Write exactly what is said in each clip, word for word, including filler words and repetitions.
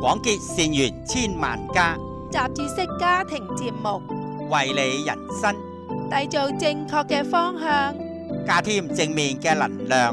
廣結善緣千萬家， 雜誌式家庭節目， 為你人生締造正確嘅方向， 加添正面嘅能量。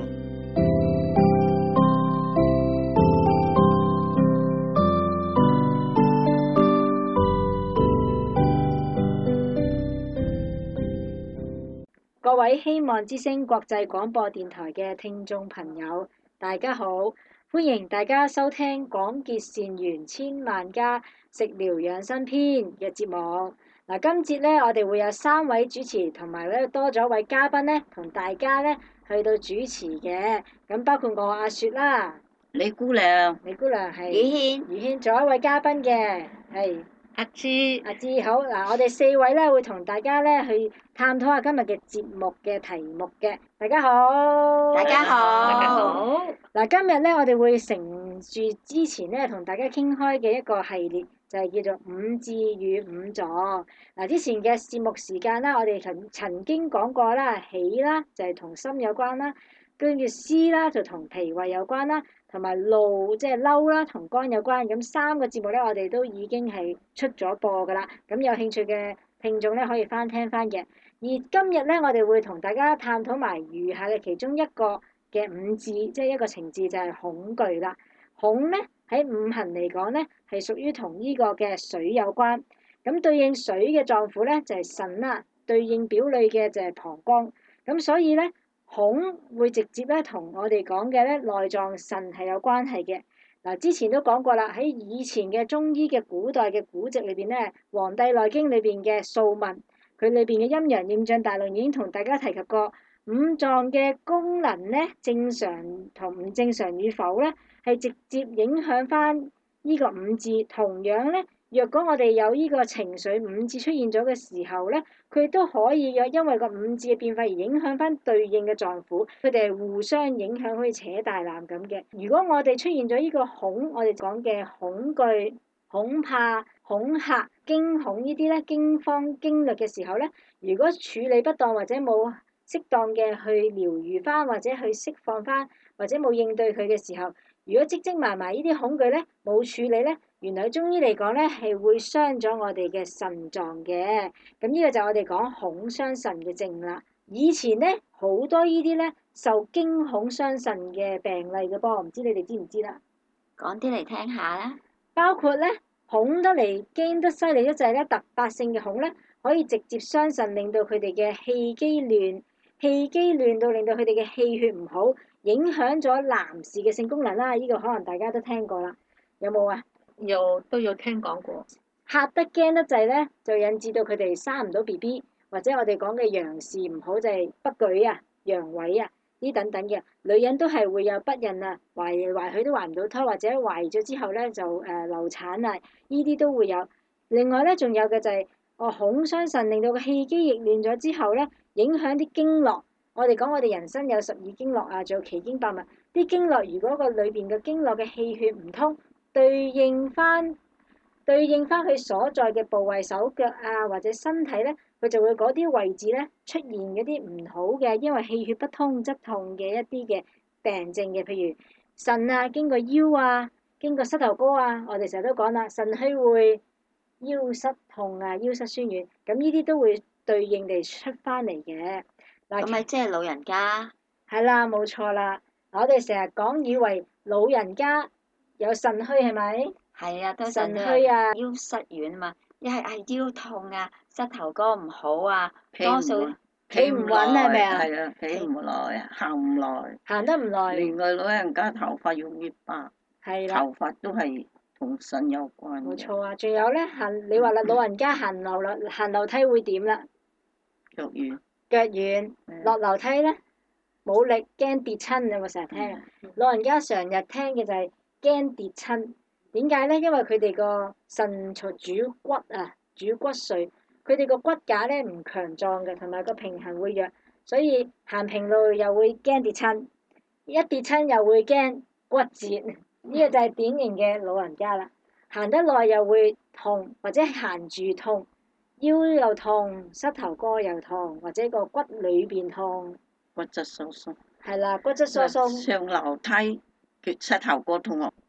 各位希望之聲國際廣播電台嘅聽眾朋友，大家好，歡迎大家收聽廣結善緣千萬家食療養生篇嘅節目。嗱，今節咧我哋會有三位主持，同埋咧多咗一位嘉賓咧，同大家咧去到主持嘅。咁包括我阿雪啦， 李姑娘， 李姑娘係宇軒， 宇軒，仲有一位嘉賓嘅係阿芝， 阿志。好嗱，我哋四位咧會同大家咧去探討下今日嘅節目嘅題目嘅。大家好， 大家好， 大家好。 嗱，今日咧我哋會承住之前咧同大家傾開嘅一個系列，就係叫做五志與五臟。嗱，之前嘅節目時間啦，我哋曾曾經講過啦，喜啦就係同心有關啦，跟住思啦就同脾胃有關啦。同埋怒即係嬲啦，同肝有關。咁三個節目咧，我哋都已經係出咗播㗎啦。咁有興趣嘅聽眾咧，可以翻聽翻嘅。而今日咧，我哋會同大家探討埋餘下嘅其中一個嘅五志，即係一個情志就係恐懼啦。恐咧喺五行嚟講咧，係屬於同呢個嘅水有關。咁對應水嘅臟腑咧就係腎啦，對應表裏嘅就係膀胱。咁所以咧，恐會直接咧同我哋講嘅咧內臟腎係有關係嘅。嗱，之前都講過啦，喺以前嘅中醫嘅古代嘅古籍裏邊咧，《黃帝內經》裏邊嘅素問，佢裏邊嘅陰陽驗象大論已經同大家提及過，五臟嘅功能咧正常同唔正常與否咧，係直接影響翻呢個五志。同樣咧，若果我哋有呢個情緒五志出現咗嘅時候咧，佢都可以有因為個五志嘅變化而影響翻對應嘅臟腑，佢哋係互相影響，好似扯大纜咁嘅。如果我哋出現咗呢個恐，我哋講嘅恐懼、恐怕、恐嚇、驚恐呢啲咧，驚慌驚慮嘅時候咧，如果處理不當或者冇適當嘅去療愈翻，或者去釋放翻，或者冇應對佢嘅時候，如果積積埋埋呢啲恐懼咧，冇處理咧，原來中醫嚟講咧係會傷咗我哋嘅腎臟嘅。咁呢個就係我哋講恐傷腎嘅症啦。以前咧好多呢啲咧受驚恐傷腎嘅病例嘅噃，唔知你哋知唔知啦？ 講啲嚟聽下啦。 包括咧恐得嚟驚得犀利，一就係咧突發性嘅恐咧，可以直接傷腎，令到佢哋嘅氣機亂，氣機亂到令到佢哋嘅氣血唔好，影響咗男士嘅性功能啦。呢個可能大家都聽過啦，有冇啊？ 有都有聽講過。 嚇得驚得滯咧，就引致到佢哋生唔到 B B， 或者我哋講嘅陽事唔好就係不舉啊、陽痿啊呢等等嘅。女人都係會有不孕啊，懷懷佢都懷唔到胎，或者懷咗之後咧就誒、呃、流產啊，呢啲都會有。另外咧，仲有嘅就係、是、哦恐傷腎，令到個氣機逆亂咗之後咧，影響啲經絡。我哋講我哋人生有十二經絡啊，仲有奇經八脈。啲經絡如果個裏邊嘅經絡嘅氣血唔通，對應翻對應翻佢所在嘅部位、手腳啊或者身體咧，佢就會嗰啲位置咧出現嗰啲唔好嘅，因為氣血不通則痛嘅一啲嘅病症嘅，譬如腎啊，經過腰啊，經過膝頭哥啊，我哋成日都講啦，腎虛會腰膝痛啊，腰膝酸軟，咁呢啲都會對應地出翻嚟嘅。嗱， 咁咪即係老人家。 係啦，冇錯啦。我哋成日講以為老人家有腎虛係咪？ 係啊，都腎虛啊， 腰膝軟啊嘛，一係係腰痛啊，膝頭哥唔好啊， 企多數唔企唔穩係咪啊？ 係啊，企唔耐，行唔耐， 行得唔耐。 連個老人家頭髮要越白， 係啦， 頭髮都係同腎有關嘅。 冇錯啊。仲有咧行，你話啦，老人家行樓啦，行樓梯會點啦？ 腳軟。 腳軟，落樓梯咧冇力，驚跌親，有冇成日聽啊？老人家成日聽嘅就係驚跌親。點解咧？因為佢哋個腎財主骨啊，主骨髓，佢哋個骨架咧唔強壯嘅，同埋個平衡會弱，所以行平路又會驚跌親，一跌親又會驚骨折。呢個就係典型嘅老人家啦。行得耐又會痛，或者行住痛，腰又痛，膝頭哥又痛，或者個骨裏邊痛。 骨質疏鬆。 係啦，骨質疏鬆。 上樓梯，佢膝頭哥痛啊！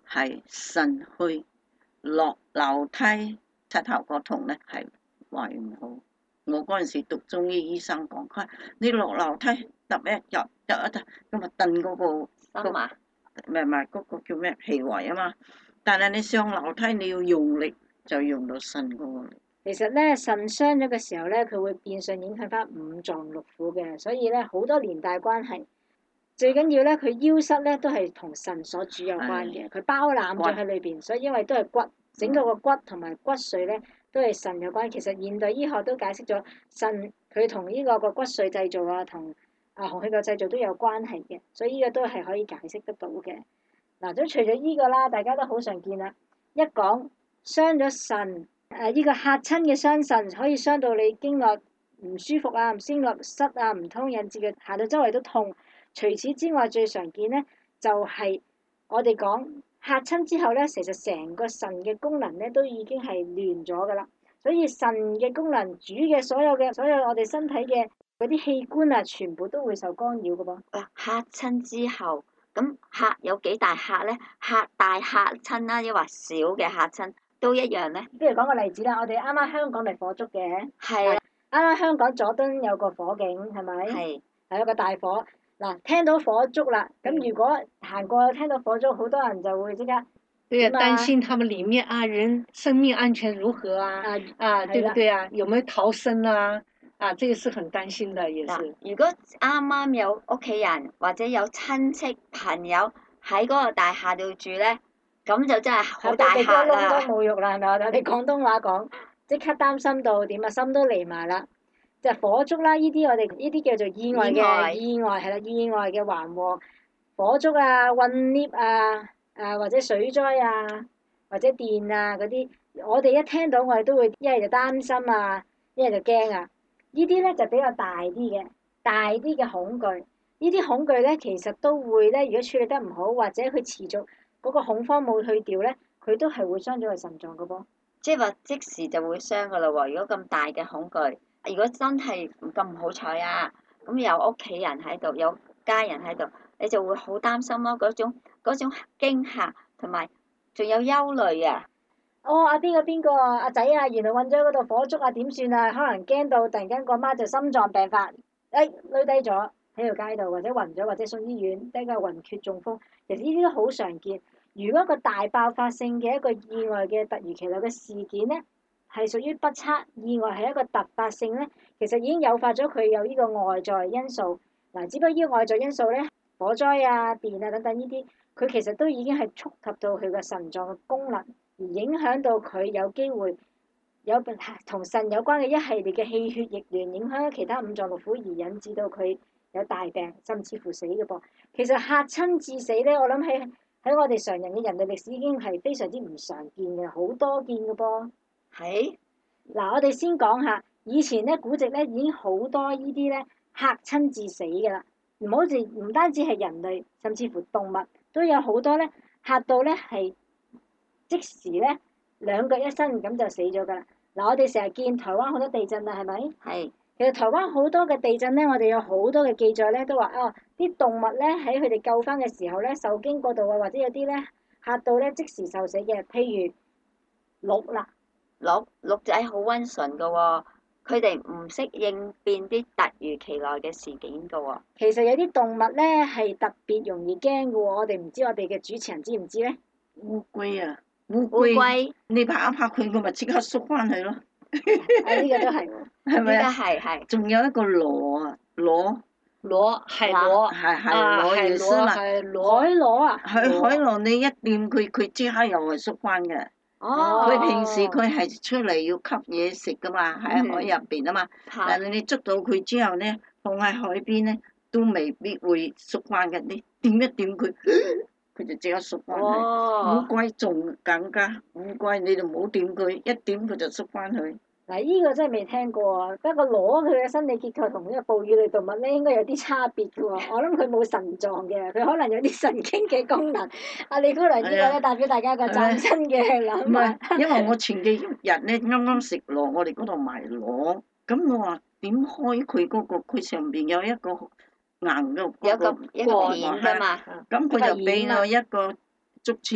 係腎虛，落樓梯膝頭哥痛咧係胃唔好。我嗰陣時讀中醫，醫生講，佢話你落樓梯揼一入入一揼，咁啊蹬嗰個心啊， 唔係唔係嗰個叫咩脾胃啊嘛。但係你上樓梯你要用力，就用到腎嗰個力。 其實咧腎傷咗嘅時候咧，佢會變相影響翻五臟六腑嘅，所以咧好多連帶關係。最緊要咧，佢腰膝咧都係同腎所主有關嘅，佢包攬咗喺裏邊，所以因為都係骨，整個個骨同埋骨髓咧都係腎有關。其實現代醫學都解釋咗腎佢同呢個個骨髓製造啊，同啊紅血球製造都有關係嘅，所以呢個都係可以解釋得到嘅。嗱，咁除咗呢個啦，大家都好常見啦。一講傷咗腎，誒呢個嚇親嘅傷腎，可以傷到你經絡唔舒服啊，經絡塞啊唔通，引致佢行到周圍都痛。除此之外，最常見咧就係、是、我哋講嚇親之後咧，其實成個腎嘅功能咧都已經係亂咗噶啦。所以腎嘅功能主嘅所有嘅所有我哋身體嘅嗰啲器官啊，全部都會受干擾噶噃。 嗱，嚇親之後，咁嚇有幾大嚇咧？嚇大嚇親啦，抑或小嘅嚇親都一樣咧。 不如講個例子啦，我哋啱啱香港咪火燭嘅， 係啊， 啱啱香港佐敦有個火警係咪？ 係係一個大火。嗱，聽到火燭啦，咁如果行過聽到火燭，好多人就會即刻對呀、 點啊擔心他們裡面啊人生命安全如何啊？ 啊啊，對係啦不對啊？有沒有逃生啊？啊，這個是很擔心的，也嗱是。， 如果啱啱有屋企人或者有親戚朋友喺嗰個大廈度住咧，咁就真係好大地嚇個窿啦。 都冇肉啦，係咪我哋廣東話講，即刻擔心到點啊，心都離埋啦。就係火燭啦，呢啲我哋呢啲叫做意外意外嘅意外係啦，意外嘅橫禍，火燭啊、困 lift 啊、啊或者水災啊、或者電啊嗰啲，我哋一聽到我哋都會一係就擔心啊，一係就驚啊。呢啲咧就比較大啲嘅，大啲嘅恐懼。呢啲恐懼咧其實都會咧，如果處理得唔好，或者佢持續嗰個恐慌冇去掉咧，佢都係會傷咗個腎臟噶噃。 即係話即時就會傷噶啦喎！如果咁大嘅恐懼，如果真係咁唔好彩啊，咁有屋企人喺度，有家人喺度，你就會好擔心咯。嗰種嗰種驚嚇同埋仲有憂慮啊！ 哦，阿邊個邊個啊，阿仔啊，原來困咗嗰度火燭啊，點算啊？可能驚到突然間個媽就心臟病發，誒攣低咗喺條街度，或者暈咗，或者送醫院，得個暈厥中風。其實呢啲都好常見。如果個大爆發性嘅一個意外嘅突如其來嘅事件咧，係屬於不測意外，係一個突發性咧，其實已經誘發咗佢有呢個外在因素。嗱，只不過呢個外在因素咧，火災啊、電啊等等呢啲，佢其實都已經係觸及到佢個腎臟嘅功能，而影響到佢有機會有同腎有關嘅一系列嘅氣血逆亂，影響咗其他五臟六腑，而引致到佢有大病，甚至乎死嘅噃。其實嚇親致死咧，我諗喺喺我哋常人嘅人類歷史已經係非常之唔常見嘅，好多見嘅噃。 係嗱，我哋先講下以前咧，古籍咧已經好多呢啲咧嚇親致死嘅啦。唔好似唔單止係人類，甚至乎動物都有好多咧嚇到咧係即時咧兩腳一伸咁就死咗㗎啦。嗱，我哋成日見台灣好多地震啊，係咪？ 係其實台灣好多嘅地震咧，我哋有好多嘅記載咧，都話哦，啲動物咧喺佢哋救翻嘅時候咧，受驚嗰度啊，或者有啲咧嚇到咧即時受死嘅，譬如鹿啦。 鹿鹿仔好溫順噶喎，佢哋唔識應變啲突如其來嘅事件噶喎。 其實有啲動物咧係特別容易驚嘅喎，我哋唔知我哋嘅主持人知唔知咧？ 烏龜啊，烏烏龜， 龜你拍一拍佢，佢咪即刻縮翻去咯， 啊，呢、個都係喎。 係咪呢個啊？ 係係仲有一個螺啊，螺螺海螺係係啊， 螺海也是啦， 螺海螺， 海螺啊， 海海螺你一掂佢，佢即刻又係縮翻嘅。 哦。 佢平時佢係出嚟要吸嘢食噶嘛，喺海入邊啊嘛。但係係你捉到佢之後咧，放喺海邊咧，都未必會縮翻嘅。你掂一掂佢，佢就即刻縮翻去。 哦烏龜仲更加，烏龜你就唔好掂佢，一掂佢就縮翻去。 嗱，呢個真係未聽過啊！不過螺佢嘅生理結構同呢個哺乳類動物咧應該有啲差別嘅喎。我諗佢冇腎臟嘅，佢可能有啲神經嘅功能。阿李姑娘呢個咧代表大家一個嶄新嘅諗唔法。 係，因為我前幾日咧啱啱食螺，我哋嗰度賣螺，咁我話點開佢嗰個，佢上邊有一個硬嘅有個嗰個一個片㗎嘛。 咁佢就俾我一個竹籤，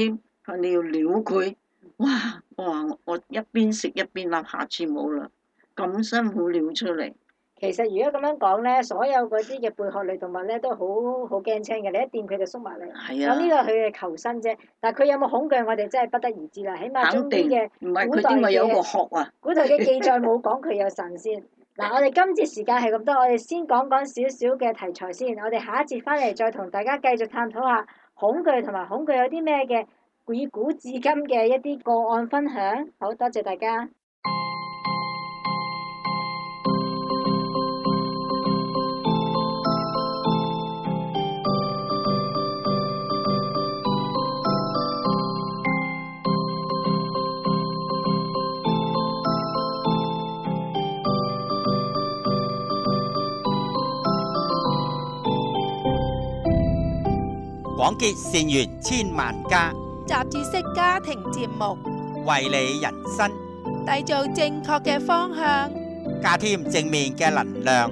你要撩佢，哇！我話我我一邊食一邊諗，下次冇啦，咁辛苦撩出嚟。 其實如果咁樣講咧，所有嗰啲嘅貝殼類動物咧都好好驚青嘅，你一掂佢就縮埋嚟。 係啊咁呢個係佢嘅求生啫，但係佢有冇恐懼，我哋真係不得而知啦。起碼中肯定啲嘅唔係古代佢點解有個嘅殼啊？ 古代嘅記載冇講佢有神先。嗱，我哋今節時間係咁多，我哋先講講少少嘅題材先。我哋下一節翻嚟再同大家繼續探討下恐懼同埋恐懼有啲咩嘅以古至今嘅一啲個案分享。好多謝大家。 廣結善緣千萬家， 雜誌式家庭節目， 為你人生締造正確嘅方向。 加添正面嘅能量。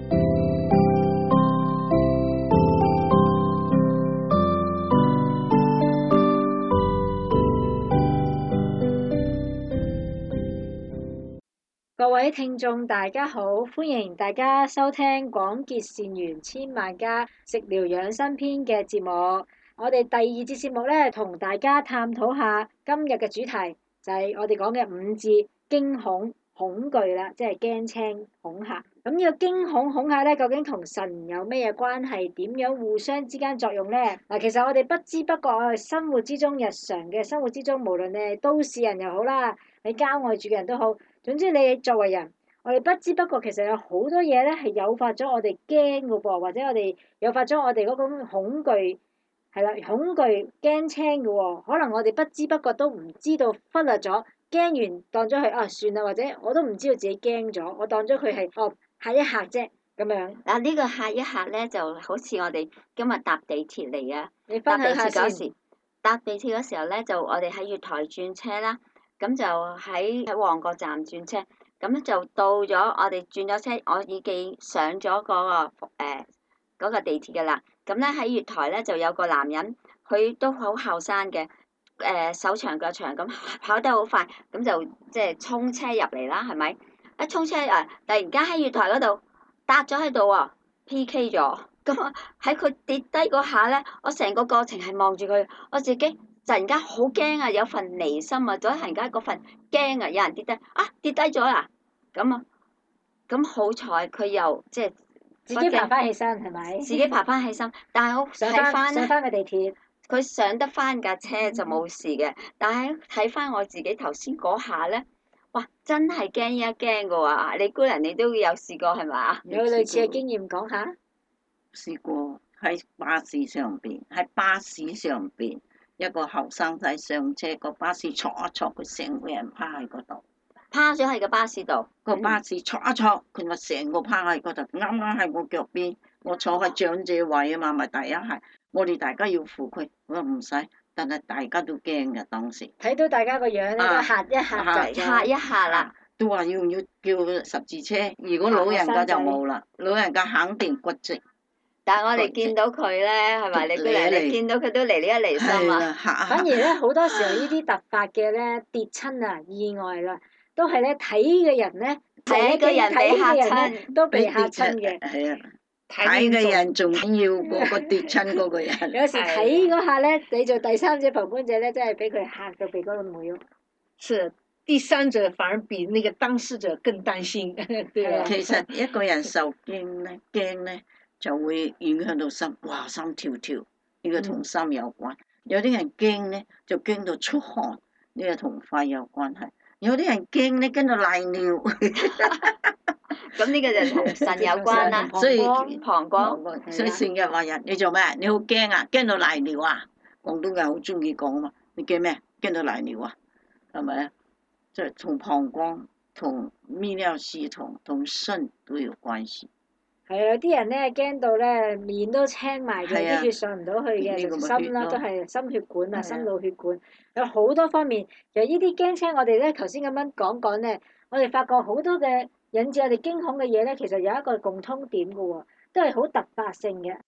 各位聽眾大家好，歡迎大家收聽廣結善緣千萬家食療養生篇嘅節目。我哋第二節節目咧，同大家探討下今日嘅主題，就係我哋講嘅五字驚恐恐懼啦，即係驚青恐嚇。咁呢個驚恐恐嚇咧，究竟同神有咩嘢關係？點樣互相之間作用咧？嗱，其實我哋不知不覺我哋生活之中，日常嘅生活之中，無論你係都市人又好啦，你郊外住嘅人都好。總之你作為人，我哋不知不覺其實有好多嘢咧係誘發咗我哋驚嘅噃，或者我哋誘發咗我哋嗰種恐懼，係啦，恐懼驚青嘅喎，可能我哋不知不覺都唔知道，忽略咗，驚完當咗佢啊算啦，或者我都唔知道自己驚咗，我當咗佢係哦嚇一嚇啫咁樣。 嗱，呢個嚇一嚇咧，就好似我哋今日搭地鐵嚟啊， 你搭地分享下先。 鐵嗰時，搭地鐵嗰時候咧，就我哋喺月台轉車啦。咁就喺喺旺角站轉車，咁就到咗我哋轉咗車，我已經上咗嗰、嗰個誒嗰、呃嗰個地鐵嘅啦。咁咧喺月台咧就有個男人，佢都好後生嘅，誒、呃、手長腳長咁跑得好快，咁就即係衝車入嚟啦，係咪？一衝車啊，突然間喺月台嗰度搭咗喺度喎 ，P K 咗。咁喺佢跌低嗰下咧，我成個過程係望住佢，我自己。突然間好驚啊，有份離心啊，咗突然間嗰份驚啊，有人跌低啊，跌低咗啦，咁啊，咁好彩佢又即係自己爬翻起身係咪？ 自己爬翻起身，但係我上睇翻上翻個地鐵， 佢上得翻架車就冇事嘅，但係睇翻我自己頭先嗰下咧，哇，真係驚一驚嘅喎！你估人你都有試過係咪？ 有類似嘅經驗講下。 試過喺巴士上邊，喺巴士上邊。一個後生仔上車，個巴士挫一挫，佢成個人趴喺嗰度， 趴咗喺個巴士度。 個巴士挫一挫，佢咪成個趴喺嗰度，啱啱喺我腳邊，我坐喺長者位啊嘛，咪第一係，我哋大家要扶佢，我話唔使，但係大家都驚嘅當時。 睇到大家個樣咧，都嚇一嚇就嚇一嚇啦， 都話要唔要叫十字車？如果老人家就冇啦，老人家肯定骨折。 但係我哋見到佢咧，係咪？你佢嚟，你見到佢都離呢一離心啊！ 反而咧，好多時候呢啲突發嘅咧跌親啊意外啦，都係咧睇嘅人咧， 睇嘅人俾嚇親， 都被嚇親嘅。 係啊，睇嘅人仲緊要過個跌親嗰個人。 有時睇嗰下咧，你做第三者旁觀者咧，真係俾佢嚇到鼻哥都冇喐。 是第三者反而比那個當事者更擔心，對啊。 其實一個人受驚咧，驚咧。就會影響到心，哇心跳跳，呢個同心有關。有啲人驚咧，就驚到出汗，呢個同肺有關係。有啲人驚咧，驚到瀨尿。 咁呢個就同腎有關啦。 所以膀胱， 所以成日話人，你做咩？你好驚啊？驚到瀨尿啊？廣東人好中意講啊嘛。你驚咩？驚到瀨尿啊？係咪啊？即係同膀胱、同泌尿系統、同腎都有關係。 係啊，有啲人咧驚到咧面都青埋嘅，啲、啊、血上唔到去嘅，就心啦都係心血管啊、心腦血管，有好多方面。其實呢啲驚青，我哋咧頭先咁樣講講咧，我哋發覺好多嘅引致我哋驚恐嘅嘢咧，其實有一個共通點嘅喎，都係好突發性嘅。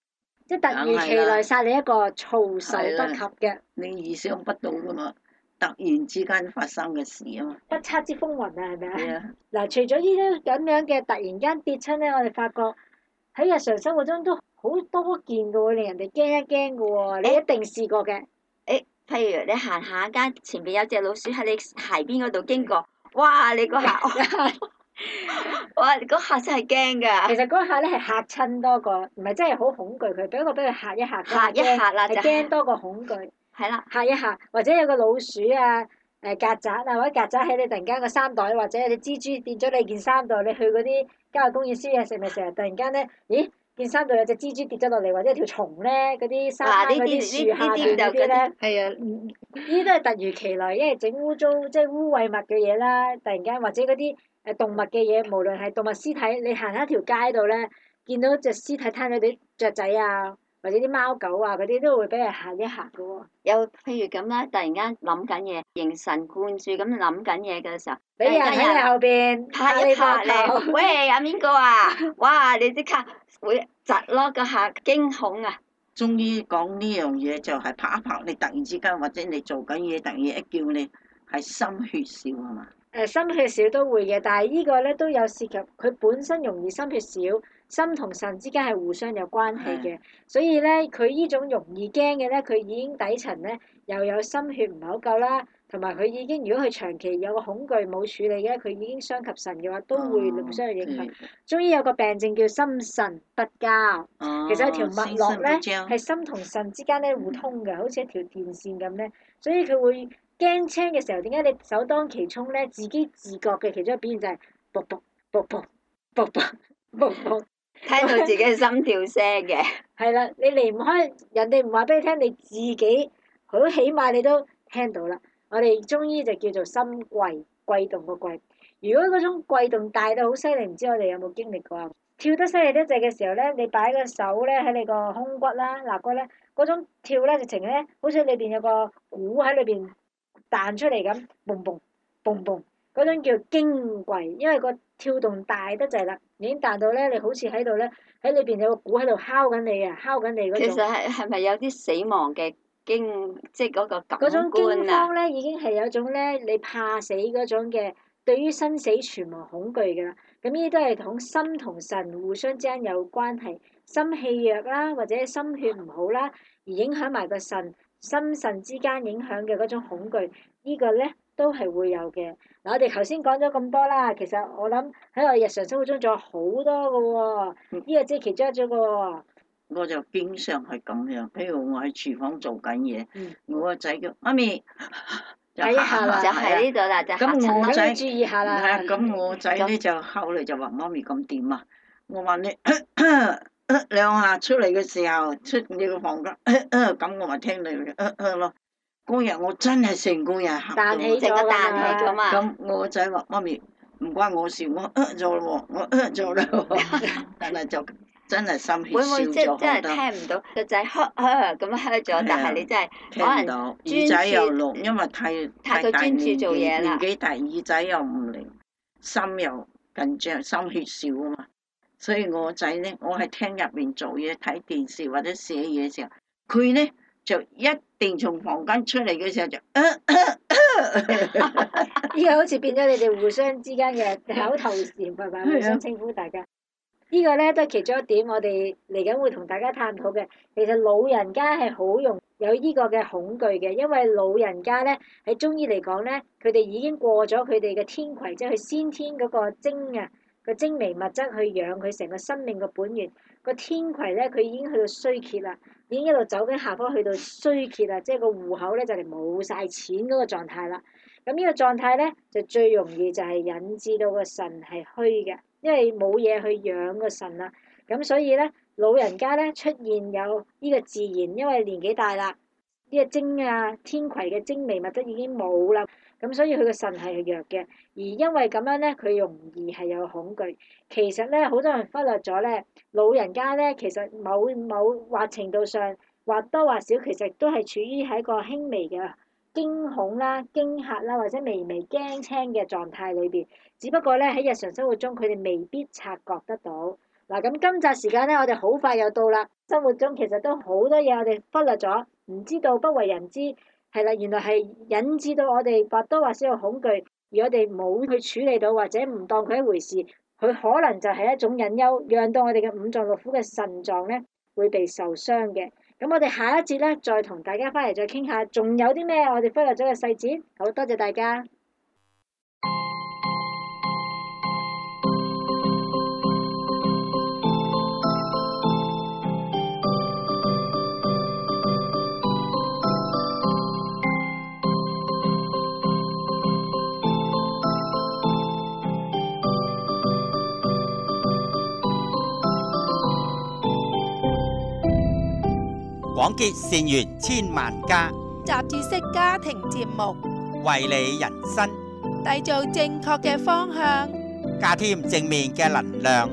即係突如其來殺你一個措手不及嘅， 你意想不到噶嘛，突然之間發生嘅事啊嘛。 不測之風雲啊，係咪啊？ 係啊， 嗱，除咗呢啲咁樣嘅突然間跌親咧，我哋發覺喺日常生活中都好多見嘅喎，令人哋驚一驚嘅喎，你一定試過嘅。 誒，譬如你行下街，前邊有隻老鼠喺你鞋邊嗰度經過，哇！你嗰下，哇！嗰下真係驚㗎， 其實嗰下咧係嚇親多過，唔係真係好恐懼佢，不過俾佢嚇一嚇， 嚇一嚇啦，就係驚多過恐懼。 係啦， 嚇一嚇，或者有個老鼠啊、誒曱甴啊，或者曱甴喺你突然間個衫袋，或者有隻蜘蛛跌咗你件衫度，你去嗰啲郊野公園燒嘢食咪成日突然間咧，咦？件衫度有隻蜘蛛跌咗落嚟，或者條蟲咧，嗰啲沙灘嗰啲樹下邊嗰啲咧， 係啊， 呢啲都係突如其來，因為整污糟即係污穢物嘅嘢啦，突然間或者嗰啲誒動物嘅嘢，無論係動物屍體，你行喺條街度咧，見到隻屍體攤咗啲雀仔啊，或者啲貓狗啊嗰啲，都會俾人嚇一嚇嘅喎。 有譬如咁啦，突然間諗緊嘢，形神貫注咁諗緊嘢嘅時候， 俾人喺你後邊拍一拍你你，喂阿邊個啊？哇！你即刻會窒咯，嗰下驚恐啊！ 終於講呢樣嘢就係拍一拍你，突然之間或者你做緊嘢，突然一叫你係心血少係嘛？ 誒心血少都會嘅，但係呢個咧都有涉及佢本身容易心血少，心同腎之間係互相有關係嘅，所以咧佢呢種容易驚嘅咧，佢已經底層咧又有心血唔係好夠啦，同埋佢已經如果佢長期有個恐懼冇處理嘅，佢已經傷及腎嘅話，都會互相有影響。中醫有個病症叫心腎不交，其實有條脈絡咧係心同腎之間咧互通嘅，好似一條電線咁咧，所以佢會。驚青嘅時候，點解你首當其衝咧？自己自覺嘅其中一個表現就係卜卜卜卜卜卜卜卜， 聽到自己嘅心跳聲嘅。 係啦，你離唔開人哋唔話俾你聽，你自己好起碼你都聽到啦。我哋中醫就叫做心悸，悸動個悸。如果嗰種悸動大到好犀利，唔知我哋有冇經歷過啊？跳得犀利得滯嘅時候咧，你擺個手咧喺你個胸骨啦、肋骨咧，嗰種跳咧直情咧，好似裏邊有個鼓喺裏邊。彈出嚟咁，嘣嘣嘣嘣，嗰種叫驚悸，因為個跳動大得滯啦，已經彈到咧，你好似喺度咧，喺裏邊有個鼓喺度敲緊你啊，敲緊你嗰種。 其實係係咪有啲死亡嘅驚，即係嗰個感官啊？ 嗰種驚慌咧，已經係有種咧，你怕死嗰種嘅，對於生死存亡恐懼㗎啦。咁呢啲都係同心同腎互相之間有關係，心氣弱啦，或者心血唔好啦，而影響埋個腎。心腎之間影響嘅嗰種恐懼，這個、呢個咧都係會有嘅。嗱，我哋頭先講咗咁多啦，其實我諗喺我日常生活中仲有好多嘅喎、哦，呢、嗯、個只係其中一種嘅喎。 我就經常係咁樣，譬如我喺廚房做緊嘢， 嗯、 我個仔叫媽咪， 睇下啦， 就喺呢度啦，就咁我仔注意下啦。 係啊，咁我仔咧就後嚟就話媽咪咁點啊？我話你。兩下出嚟嘅時候，出你個房間，咁我咪聽你嘅咯。嗰日我真係成個人嚇到， 彈起咗㗎嘛。 咁我個仔話：媽咪唔關我事，我呃咗咯喎，我呃咗啦喎。但係就真係心血會唔會即係少咗好多。 真係聽唔到個仔呵呵咁呵咗，但係你真係可能耳仔又聾，因為太太過專注做嘢啦， 年紀大，耳仔又唔靈，心又緊張，心血少啊嘛。所以我個仔咧，我係廳入邊做嘢、睇電視或者寫嘢嘅時候，佢咧就一定從房間出嚟嘅時候就， 呢個好似變咗你哋互相之間嘅口頭禪，係咪？互相稱呼大家。呢、呢個咧都係其中一點，我哋嚟緊會同大家探討嘅。其實老人家係好容易有呢個嘅恐懼嘅，因為老人家咧喺中醫嚟講咧，佢哋已經過咗佢哋嘅天癸，即係佢先天嗰個精啊。個精微物質去養佢成個生命個本源，個天癸咧佢已經去到衰竭啦，已經一路走緊下坡去到衰竭啦，即係個戶口咧就嚟冇晒錢嗰個狀態啦。咁呢個狀態咧就最容易就係引致到個腎係虛嘅，因為冇嘢去養個腎啦。咁所以咧老人家咧出現有呢個自然，因為年紀大啦，呢個精啊天癸嘅精微物質已經冇啦。咁所以佢個腎係弱嘅，而因為咁樣咧，佢容易係有恐懼。其實咧，好多人忽略咗咧，老人家咧，其實某某或程度上或多或少，其實都係處於喺一個輕微嘅驚恐啦、驚嚇啦，或者微微驚青嘅狀態裏邊。只不過咧喺日常生活中，佢哋未必察覺得到。 嗱，咁今集時間咧，我哋好快又到啦。生活中其實都好多嘢我哋忽略咗，唔知道，不為人知，係啦，原來係引致到我哋或多或少有恐懼，而我哋冇去處理到或者唔當佢一回事，佢可能就係一種隱憂，讓到我哋嘅五臟六腑嘅腎臟咧會被受傷嘅。咁我哋下一節咧再同大家翻嚟再傾下，仲有啲咩我哋忽略咗嘅細節？好多謝大家。 廣結善緣千萬家， 雜誌式家庭節目， 為你人生締造正確嘅方向， 加添正面嘅能量。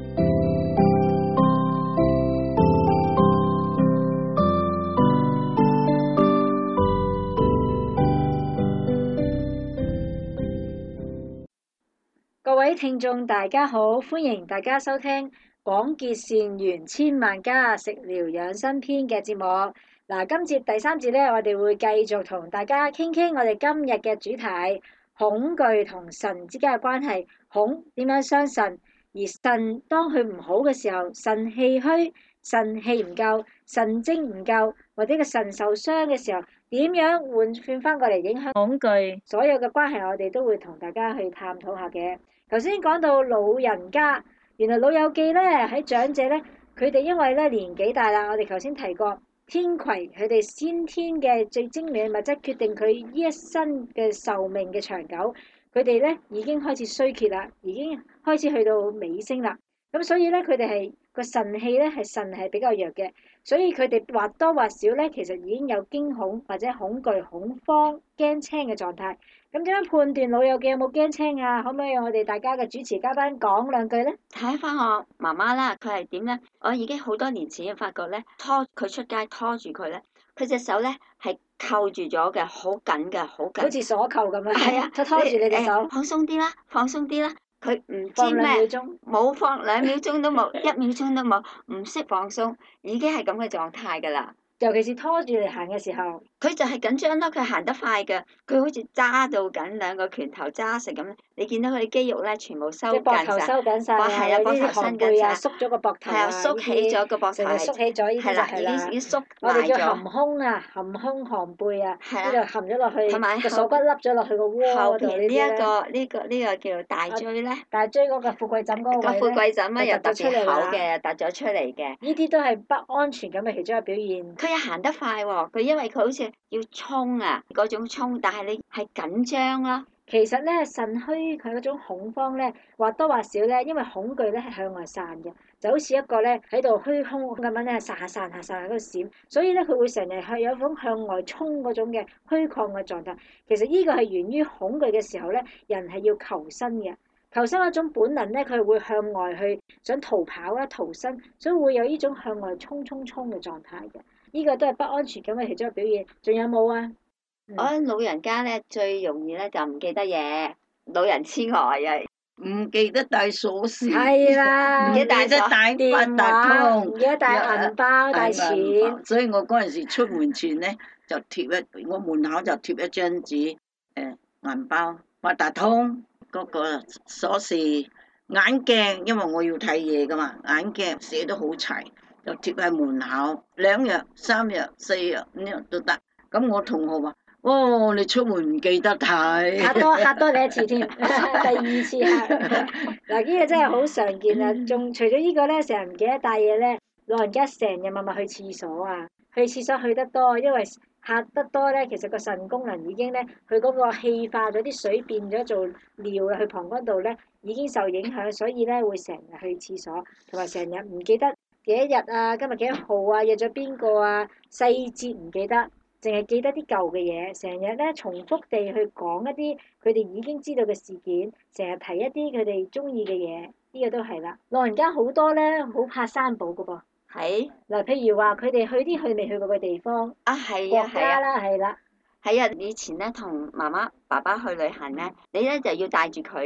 各位聽眾大家好，歡迎大家收聽廣結善緣千萬家食療養生篇嘅節目。嗱，今節第三節咧，我哋會繼續同大家傾傾我哋今日嘅主題：恐懼同腎之間嘅關係。恐點樣傷腎？而腎當佢唔好嘅時候，腎氣虛、腎氣唔夠、腎精唔夠，或者個腎受傷嘅時候，點樣換轉翻過嚟影響恐懼？所有嘅關係，我哋都會同大家去探討下嘅。頭先講到老人家。原來老友記咧喺長者咧，佢哋因為咧年紀大啦，我哋頭先提過天癸佢哋先天嘅最精微嘅物質決定佢呢一生嘅壽命嘅長久，佢哋咧已經開始衰竭啦，已經開始去到尾聲啦。咁所以咧佢哋係個腎氣咧係腎係比較弱嘅，所以佢哋或多或少咧其實已經有驚恐或者恐懼、恐慌、驚青嘅狀態。咁點樣判斷老友記有冇驚青啊？可唔可以讓我哋大家嘅主持嘉賓講兩句咧？ 睇翻我媽媽啦，佢係點咧？我已經好多年前發覺咧，拖佢出街拖住佢咧，佢隻手咧係扣住咗嘅，好緊嘅，好緊。 好似鎖扣咁樣。 係啊， 佢拖住你隻手。 欸、放鬆啲啦，放鬆啲啦。佢唔知咩？ 冇放兩秒鐘都冇，一秒鐘都冇，唔識放鬆，已經係咁嘅狀態㗎啦。 尤其是拖住嚟行嘅時候， 佢就係緊張咯，佢行得快嘅，佢好似揸到緊兩個拳頭揸實咁。你見到佢啲肌肉咧，全部收緊膊頭收緊晒， 係啊，膊頭伸緊晒， 縮咗個膊頭係啊，縮起咗個膊頭， 成日縮起咗，呢啲就係啦。 已經已經縮我哋叫含胸啊，含胸含背啊，呢度含咗落去， 同埋個鎖骨凹咗落去個窩後度。 邊呢一個呢個呢個叫做大椎咧， 大椎嗰個富貴枕嗰個位咧， 個富貴枕啊又突出嚟口嘅，突咗出嚟嘅。 呢啲都係不安全感嘅其中一個表現。 佢又行得快喎，佢因為佢好似要衝啊嗰種衝，但係你係緊張咯。 其實咧，腎虛佢嗰種恐慌咧，或多或少咧，因為恐懼咧係向外散嘅，就好似一個咧喺度虛空咁樣咧，散下散下散下喺度閃，所以咧佢會成日係有一種向外衝嗰種嘅虛曠嘅狀態。其實呢個係源於恐懼嘅時候咧，人係要求生嘅，求生一種本能咧，佢會向外去想逃跑啦、逃生，所以會有呢種向外衝衝衝嘅狀態嘅。呢個都係不安全感嘅其中一個表現。仲有冇啊？ 我覺得老人家咧最容易咧就唔記得嘢，老人痴呆啊， 唔記得帶鎖匙， 係啦， 唔記得帶電話，唔記得帶銀包、帶錢。 所以我嗰陣時出門前咧就貼一，我門口就貼一張紙，誒銀包、八達通、嗰個鎖匙、眼鏡，因為我要睇嘢噶嘛，眼鏡寫得好齊，就貼喺門口，兩日、三日、四日咁樣都得。咁我同學話：哦，你出門唔記得睇， 嚇多嚇多你一次添，第二次嚇。嗱，呢個真係好常見啦。仲除咗呢個咧，成日唔記得帶嘢咧，老人家成日默默去廁所啊，去廁所去得多，因為嚇得多咧，其實個腎功能已經咧，佢嗰個氣化咗啲水變咗做尿啊，去膀胱度咧已經受影響，所以咧會成日去廁所，同埋成日唔記得幾多日啊，今日幾多號啊，約咗邊個啊，細節唔記得。淨係記得啲舊嘅嘢，成日咧重複地去講一啲佢哋已經知道嘅事件，成日提一啲佢哋中意嘅嘢，呢個都係啦。老人家好多咧，好怕生保噶噃。 係嗱，譬如話佢哋去啲佢未去過嘅地方， 啊係國啊係啊， 家啦，係啦， 係啊，以前咧同媽媽爸爸去旅行咧，你咧就要帶住佢嘅，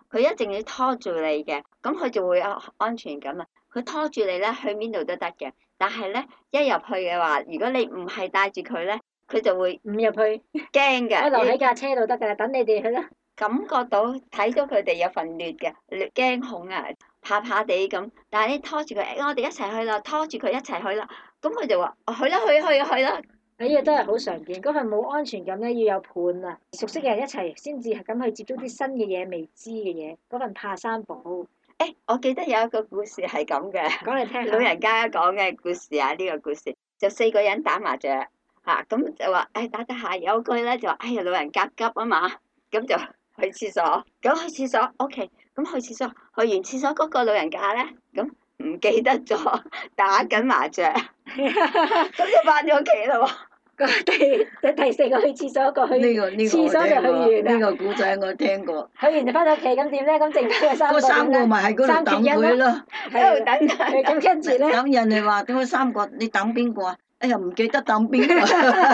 佢一定要拖住你嘅，咁佢就會有安全感啦。佢拖住你咧，去邊度都得嘅。但係咧，一入去嘅話，如果你唔係帶住佢咧，佢就會唔入去， 驚嘅。 我留喺架車度得㗎啦，等你哋去啦。 感覺到睇到佢哋有份劣嘅，驚恐啊，怕怕地咁。但係你拖住佢，我哋一齊去啦，拖住佢一齊去啦。咁佢就話：去啦，去去去啦。 呢個都係好常見，嗰份冇安全感咧，要有伴啊，熟悉嘅人一齊先至係咁去接觸啲新嘅嘢、未知嘅嘢，嗰份怕生寶。 誒、欸，我記得有一個故事係咁嘅， 講嚟聽下。 老人家講嘅故事啊，呢、這個故事就四個人打麻雀嚇，咁、啊、就話誒、哎、打得下，有句咧就話：哎呀，老人家急啊嘛，咁就去廁所。咁去廁所 ，OK，咁去廁所，去完廁所嗰個老人家咧，咁唔記得咗打緊麻雀，咁就翻咗屋企啦喎。 第第四個去廁所個去， 呢個呢個廁所就去完啦。 呢個古仔我聽過。 去完就翻到屋企，咁點咧？咁剩低嘅三個嗰三個咪喺嗰度等佢咯， 喺度等佢。 咁跟住咧， 等人哋話點解三個？你等邊個啊？哎呀，唔記得等邊個。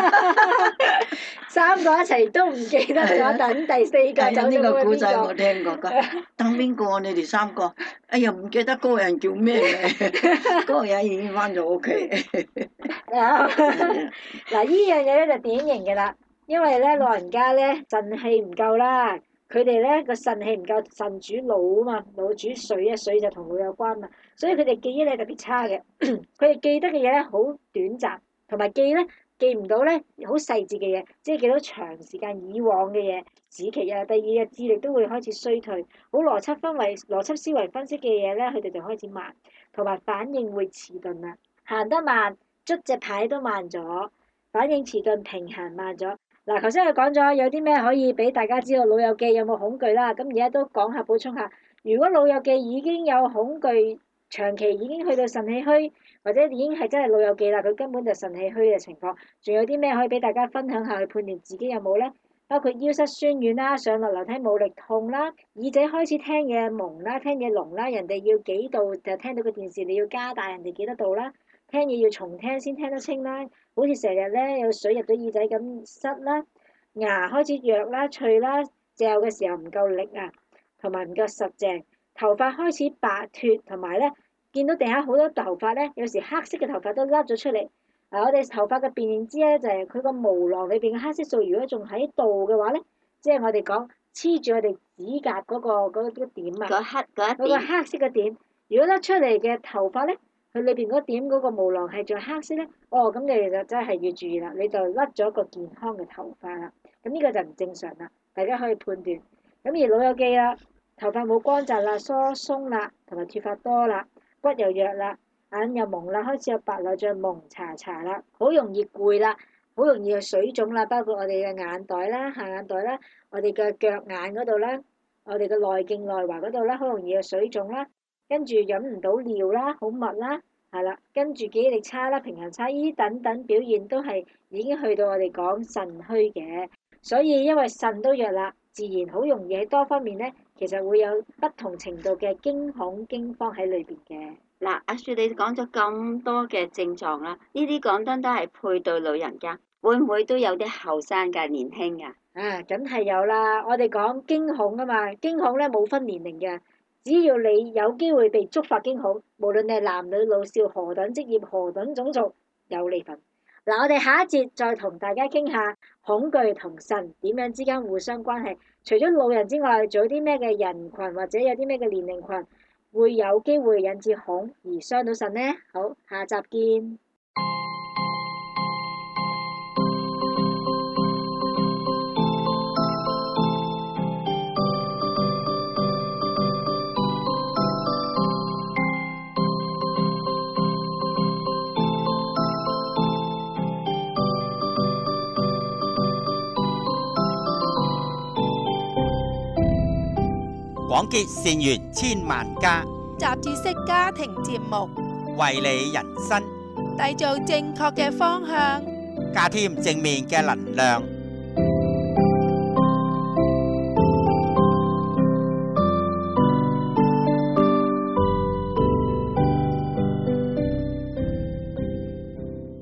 三個一齊都唔記得咗，等第四個走咗呢個古邊個？ 仔我聽過㗎。等邊個啊？你哋三個？哎呀，唔記得嗰個人叫咩嘅？嗰個人已經翻咗屋企。 嗱，呢樣嘢咧就典型嘅啦，因為咧老人家咧腎氣唔夠啦，佢哋咧個腎氣唔夠，腎主腦啊嘛，腦主水啊，水就同腦有關嘛，所以佢哋記憶力特別差嘅，佢哋記得嘅嘢咧好短暫，同埋記咧記唔到咧好細緻嘅嘢，即係記到長時間以往嘅嘢，此其一。第二日智力都會開始衰退，好邏輯分為邏輯思維分析嘅嘢咧，佢哋就開始慢，同埋反應會遲鈍啦，行得慢。捽隻牌都慢咗，反應遲鈍，平衡慢咗。嗱，頭先佢講咗有啲咩可以俾大家知道老友記有冇恐懼啦。咁而家都講下補充下，如果老友記已經有恐懼，長期已經去到腎氣虛，或者已經係真係老友記啦，佢根本就腎氣虛嘅情況，仲有啲咩可以俾大家分享下去判斷自己有冇咧？包括腰膝酸軟啦，上落樓梯冇力痛啦，耳仔開始聽嘢矇啦，聽嘢聾啦，人哋要幾度就聽到個電視，你要加大人哋幾多度啦。聽嘢要重聽先聽得清啦，好似成日咧有水入咗耳仔咁塞啦，牙開始弱啦、脆啦，嚼嘅時候唔夠力啊，同埋唔夠實淨，頭髮開始白脫，同埋咧見到地下好多頭髮咧，有時黑色嘅頭髮都甩咗出嚟。嗱、啊，我哋頭髮嘅辨認知咧就係佢個毛囊裏邊嘅黑色素，如果仲喺度嘅話咧，即係我哋講黐住我哋指甲嗰、嗰個嗰、嗰個點啊， 嗰黑嗰一嗰個黑色嘅點，如果甩出嚟嘅頭髮咧，佢裏邊嗰點嗰個毛囊係仲黑色咧，哦，咁你就真係要注意啦，你就甩咗個健康嘅頭髮啦，咁呢個就唔正常啦，大家可以判斷。咁而老友記啦，頭髮冇光澤啦、疏鬆啦，同埋脫髮多啦，骨又弱啦，眼又矇啦，開始有白內障、矇查查啦，好容易攰啦，好容易有水腫啦，包括我哋嘅眼袋啦、下眼袋啦、我哋嘅腳眼嗰度啦、我哋嘅內徑內滑嗰度啦，好容易有水腫啦。跟住飲唔到尿啦，好密啦，係啦，跟住記憶力差啦、平衡差，呢啲等等表現都係已經去到我哋講腎虛嘅，所以因為腎都弱啦，自然好容易喺多方面咧，其實會有不同程度嘅驚恐驚慌喺裏邊嘅。 嗱，阿雪你講咗咁多嘅症狀啦，呢啲講真都係配對老人家，會唔會都有啲後生嘅年輕啊？ 啊，梗係有啦，我哋講驚恐啊嘛，驚恐咧冇分年齡嘅。只要你有機會被觸發驚恐，無論你係男女老少，何等職業，何等種族，有你份。嗱，我哋下一節再同大家傾下恐懼同腎點樣之間互相關係。除咗老人之外，仲有啲咩嘅人群或者有啲咩嘅年齡群會有機會引致恐而傷到腎呢？好，下集見。 廣結善緣千萬家， 雜誌式家庭節目， 為你人生締造正確嘅方向， 加添正面嘅能量。 歡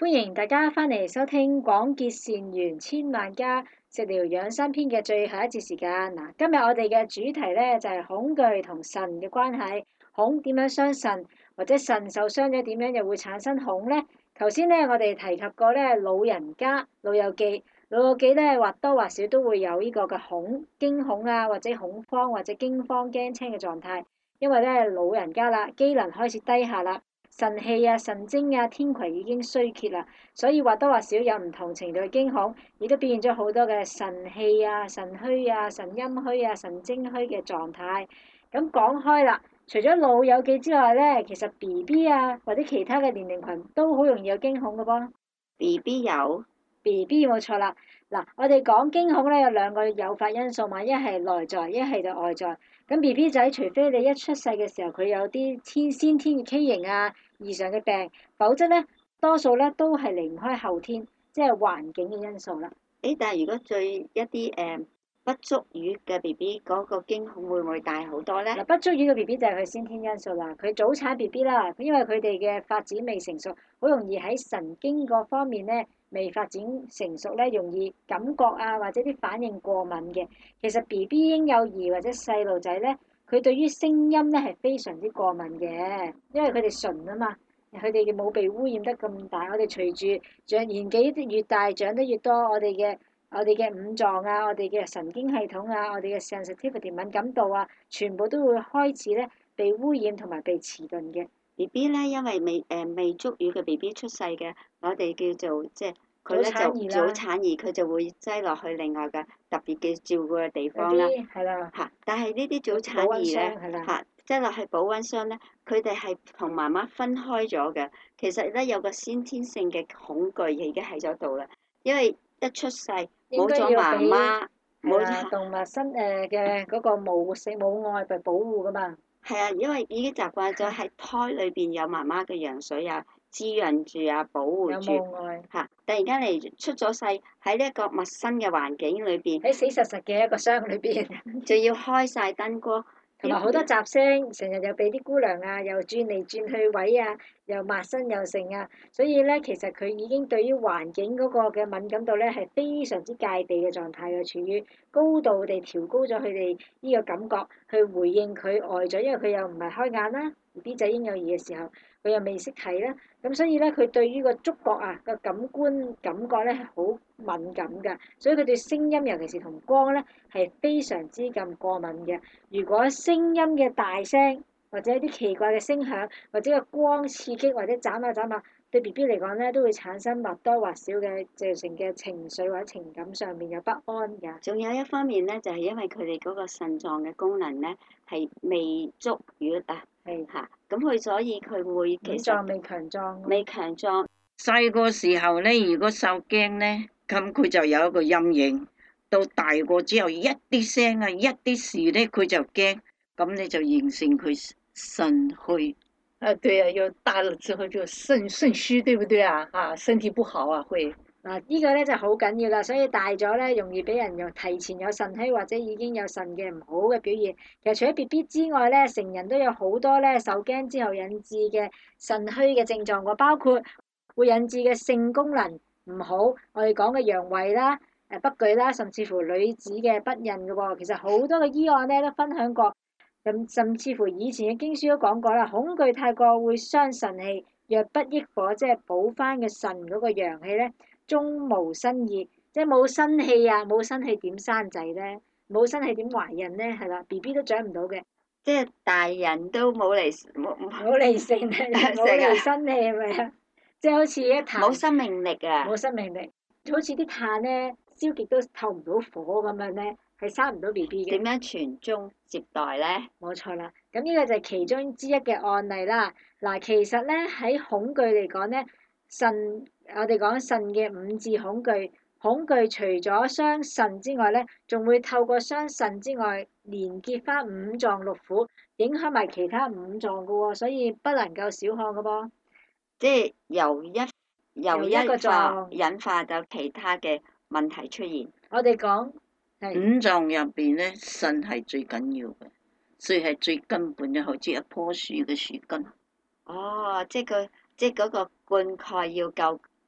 歡迎大家翻嚟收聽廣結善緣千萬家食療養生篇嘅最後一節時間。嗱，今日我哋嘅主題咧就係恐懼同腎嘅關係，恐點樣傷腎，或者腎受傷咗點樣又會產生恐咧？頭先咧我哋提及過咧，老人家老友記，老友記咧或多或少都會有呢個嘅恐驚恐啊，或者恐慌或者驚慌驚青嘅狀態，因為咧老人家啦，機能開始低下啦。腎氣啊、腎精啊、天癸已經衰竭啦，所以或多或少有唔同程度嘅驚恐，亦都表現咗好多嘅腎氣啊、腎虛啊、腎陰虛啊、腎精虛嘅狀態。咁講開啦，除咗老友記之外咧，其實 B B 啊或者其他嘅年齡群都好容易有驚恐嘅噃。 B B 有 B B 冇錯啦。嗱，我哋講驚恐咧有兩個誘發因素嘛，一係內在，一係就外在。咁 B B 仔除非你一出世嘅時候佢有啲天先天嘅畸形啊、異常嘅病，否則咧多數咧都係離唔開後天，即係環境嘅因素啦。 誒，但係如果對一啲誒不足月嘅 B B 嗰個驚恐會唔會大好多咧？ 嗱，不足月嘅 B B 就係佢先天因素啦，佢早產 B B 啦，因為佢哋嘅發展未成熟，好容易喺神經嗰方面咧未發展成熟咧，容易感覺啊或者啲反應過敏嘅。其實 B B 嬰幼兒或者細路仔咧，佢對於聲音咧係非常之過敏嘅，因為佢哋純啊嘛，佢哋嘅冇被污染得咁大。我哋隨住長年紀越大，長得越多，我哋嘅我哋嘅五臟啊，我哋嘅神經系統啊，我哋嘅 sensitivity 敏感度啊，全部都會開始咧被污染同埋被遲鈍嘅。 B B 咧，因為未誒、呃、未足月嘅 B B 出世嘅，我哋叫做即係佢咧早產兒啦就早產兒，佢就會擠落去另外嘅特別嘅照顧嘅地有方啦。 啲係啦， 嚇！但係呢啲早產保溫兒箱係啦咧嚇，擠落去保溫箱咧，佢哋係同媽媽分開咗嘅。其實咧有個先天性嘅恐懼已經喺咗度啦，因為一出世冇咗媽媽，冇係啦， 咗動物生誒嘅嗰個母性母愛被保護噶嘛。 係啊，因為已經習慣咗喺胎裏邊有媽媽嘅羊水啊，滋潤住啊，保護有住母愛嚇。突然間嚟出咗世喺呢一個陌生嘅環境裏邊， 喺死實實嘅一個箱裏邊， 就要開晒燈光， 同埋好多雜聲，成日又俾啲姑娘啊，又轉嚟轉去位啊，又抹身又剩啊，所以咧其實佢已經對於環境嗰個嘅敏感度咧係非常之戒備嘅狀態嘅，處於高度地調高咗佢哋呢個感覺去回應佢外在，因為佢又唔係開眼啦，B B 仔嬰幼兒嘅時候佢又未識睇啦，咁所以咧佢對於個觸覺啊個感官感覺咧係好敏感㗎，所以佢對聲音尤其是同光咧係非常之咁過敏嘅。如果聲音嘅大聲或者一啲奇怪嘅聲響，或者個光刺激或者眨下眨下，對 B B 嚟講咧都會產生或多或少嘅造成嘅情緒或者情感上面有不安㗎。 仲有一方面咧，就係、是、因為佢哋嗰個腎臟嘅功能咧係未足月啊， 係嚇，咁佢所以佢會五其實臟未強壯。 未強壯。 細個時候咧，如果受驚咧，咁佢就有一個陰影。到大個之後，一啲聲啊，一啲事咧，佢就驚，咁你就形成佢腎虛。 啊，對啊，有大了之後就腎腎虛，對不對啊？啊，身體不好啊，會。 嗱，呢個咧就好緊要啦，所以大咗咧容易俾人用提前有腎虛或者已經有腎嘅唔好嘅表現。其實除咗 B B 之外咧，成人都有好多咧受驚之後引致嘅腎虛嘅症狀喎，包括會引致嘅性功能唔好，我哋講嘅陽痿啦、誒不舉啦，甚至乎女子嘅不孕嘅喎。其實好多嘅醫案咧都分享過，咁甚至乎以前嘅經書都講過啦，恐懼太過會傷腎氣，若不益火，即係補翻嘅腎嗰個陽氣咧。中無生意，即係冇生氣啊！冇生氣點生仔咧？冇生氣點懷孕咧？係啦 ，B B 都長唔到嘅。 即係大人都冇嚟冇冇嚟性啊！冇嚟生氣係咪啊？即係好似一炭冇生命力啊！ 冇生命力，好似啲炭咧燒極都透唔到火咁樣咧，係生唔到 B B 嘅。 點樣傳宗接代咧？ 冇錯啦，咁呢個就係其中之一嘅案例啦。嗱，其實咧喺恐懼嚟講咧，腎。我哋講腎嘅五字恐懼，恐懼除咗傷腎之外咧，仲會透過傷腎之外，連結翻五臟六腑，影響埋其他五臟嘅喎，所以不能夠小看嘅噃。 即係由一由一由一個個臟引發到其他嘅問題出現。 我哋講係五臟入邊咧，腎係最緊要嘅，所以係最根本嘅，好似一棵樹嘅樹根。 哦，即係佢即係嗰個灌溉要夠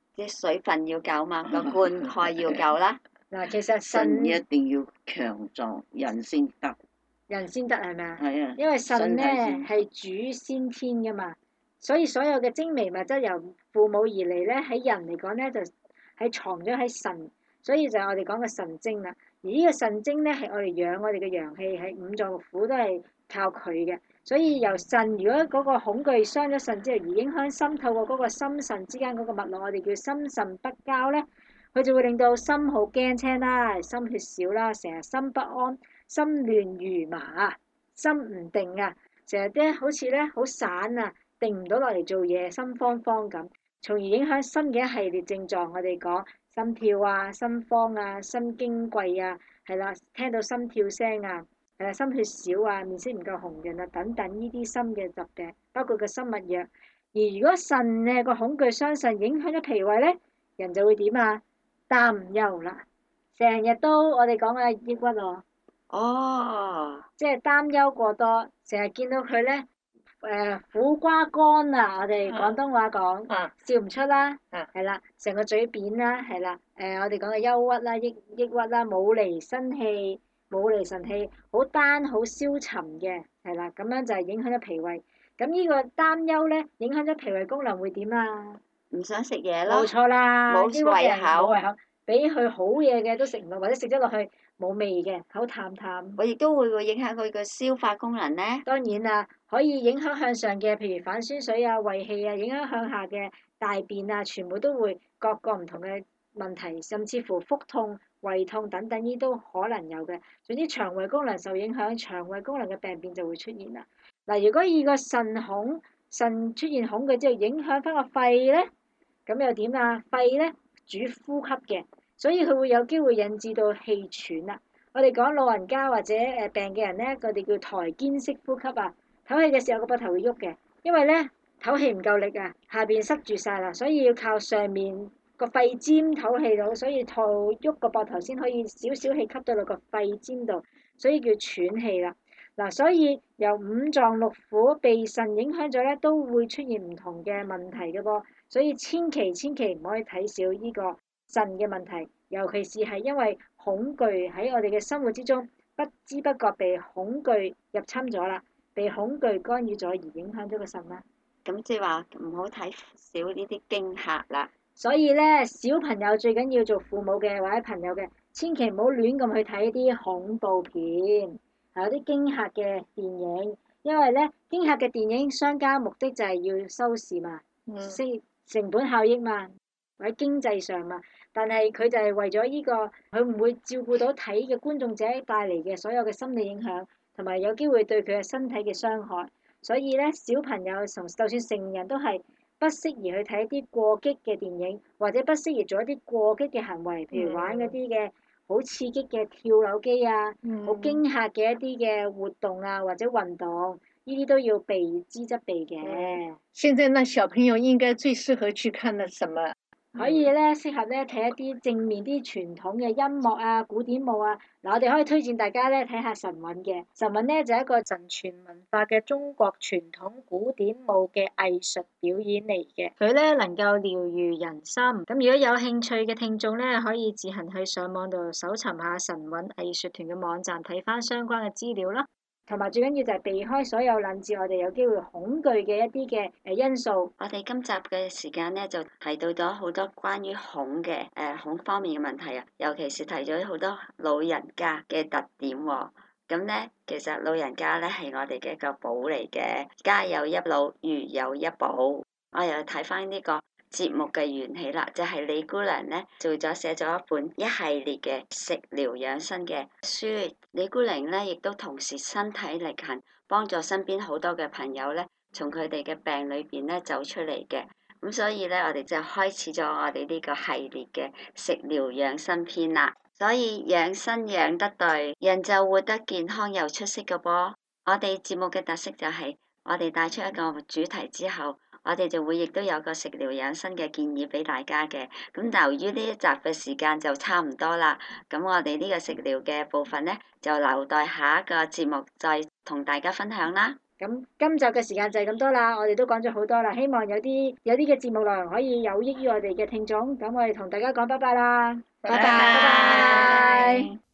啲水分要夠嘛，個灌溉要夠啦。 嗱，其實腎一腎定要強壯，人先得。 人先得係咪啊？ 係啊。 因為腎身體咧先係主先天噶嘛，所以所有嘅精微物質由父母而嚟咧，喺人嚟講咧就係藏咗喺腎，所以就係我哋講嘅腎精啦。而呢個腎精咧係我哋養我哋嘅陽氣，係五臟六腑都係靠佢嘅。所以由腎，如果嗰個恐懼傷咗腎之後，而影響心透過嗰個心腎之間嗰個脈絡，我哋叫心腎不交咧，佢就會令到心好驚青啦，心血少啦，成日心不安、心亂如麻啊，心唔定啊，成日咧好似咧好散啊，定唔到落嚟做嘢，心慌慌咁，從而影響心嘅一系列症狀。我哋講心跳啊、心慌啊、心矜貴啊，係啦，聽到心跳聲啊。係啦，心血少啊，面色唔夠紅潤啊，等等呢啲心嘅疾病，包括個心脈弱。而如果腎咧個恐懼傷腎，影響咗脾胃咧，人就會點啊？擔憂啦，成日都我哋講嘅抑鬱喎， 哦， 即係擔憂過多，成日見到佢咧誒苦瓜乾啊，我哋廣東話講， 啊笑唔出啦， 啊係啦，成個嘴扁啦，係啦，誒我哋講嘅憂鬱啦、抑抑鬱啦、冇離身氣。冇離神氣，好單好消沉嘅，係啦，咁樣就係影響咗脾胃。咁呢個擔憂咧，影響咗脾胃功能會點啊？ 唔想食嘢咯冇。錯啦， 冇抑鬱嘅人胃口冇胃口，俾佢好嘢嘅都食唔落，或者食咗落去冇味嘅，口淡淡。 我亦都會會影響佢嘅消化功能咧。 當然啦，可以影響向上嘅，譬如反酸水啊、胃氣啊，影響向下嘅大便啊，全部都會各個唔同嘅問題，甚至乎腹痛、胃痛等等，呢都可能有嘅。總之腸胃功能受影響，腸胃功能嘅病變就會出現啦。嗱，如果以個腎恐腎出現恐懼之後，影響翻個肺咧，咁又點啊？肺咧主呼吸嘅，所以佢會有機會引致到氣喘啦。我哋講老人家或者誒病嘅人咧，佢哋叫抬肩式呼吸啊，唞氣嘅時候個膊頭會喐嘅，因為咧唞氣唔夠力啊，下邊塞住晒啦，所以要靠上面個肺尖唞氣到，所以抬喐個膊頭先可以少少氣吸到落個肺尖度，所以叫喘氣啦。嗱，所以由五臟六腑被腎影響咗咧，都會出現唔同嘅問題嘅噃，所以千祈千祈唔可以睇小呢個腎嘅問題，尤其是係因為恐懼喺我哋嘅生活之中，不知不覺被恐懼入侵咗啦，被恐懼干擾咗而影響咗個腎啦。 咁即係話唔好睇少呢啲驚嚇啦。 所以咧，小朋友最緊要做父母嘅或者朋友嘅，千祈唔好亂咁去睇啲恐怖片，係有啲驚嚇嘅電影，因為咧驚嚇嘅電影商家目的就係要收視嘛，成、 嗯成本效益嘛，或者經濟上嘛，但係佢就係為咗呢、這個，佢唔會照顧到睇嘅觀眾者帶嚟嘅所有嘅心理影響，同埋有機會對佢嘅身體嘅傷害，所以咧小朋友同就算成人都係。不適宜去睇一啲過激嘅電影，或者不適宜做一啲過激嘅行為，譬如玩嗰啲嘅好刺激嘅跳樓機啊，好、 嗯驚嚇嘅一啲嘅活動啊，或者運動，呢啲都要避之則避嘅。 現在那小朋友應該最適合去看的什麼？ 可以咧，適合咧睇一啲正面啲傳統嘅音樂啊、古典舞啊。嗱，我哋可以推薦大家咧睇下神韻嘅。神韻咧就係一個神傳文化嘅中國傳統古典舞嘅藝術表演嚟嘅。佢咧能夠療愈人心。咁如果有興趣嘅聽眾咧，可以自行去上網度搜尋下神韻藝術團嘅網站，睇翻相關嘅資料啦。同埋最緊要就係避開所有引致我哋有機會恐懼嘅一啲嘅誒因素。 我哋今集嘅時間咧就提到咗好多關於恐嘅誒、呃、恐方面嘅問題啊，尤其是提咗好多老人家嘅特點喎、哦。咁咧，其實老人家咧係我哋嘅一個寶嚟嘅，家有一老，如有一寶。我又睇翻呢個節目嘅緣起啦，就係、是、李姑娘咧做咗寫咗一本一系列嘅食療養生嘅書。李姑娘咧亦都同時身體力行，幫助身邊好多嘅朋友咧，從佢哋嘅病裏邊咧走出嚟嘅。咁所以咧，我哋就開始咗我哋呢個系列嘅食療養生篇啦。所以養生養得對，人就活得健康又出色嘅噃。我哋節目嘅特色就係、是、我哋帶出一個主題之後，我哋就會亦都有個食療養生嘅建議俾大家嘅。咁由於呢一集嘅時間就差唔多啦，咁我哋呢個食療嘅部分呢，就留待下一個節目再同大家分享啦。 咁今集嘅時間就係咁多啦，我哋都講咗好多啦，希望有啲有啲嘅節目內容可以有益於我哋嘅聽眾，咁我哋同大家講拜拜啦， 拜拜拜拜。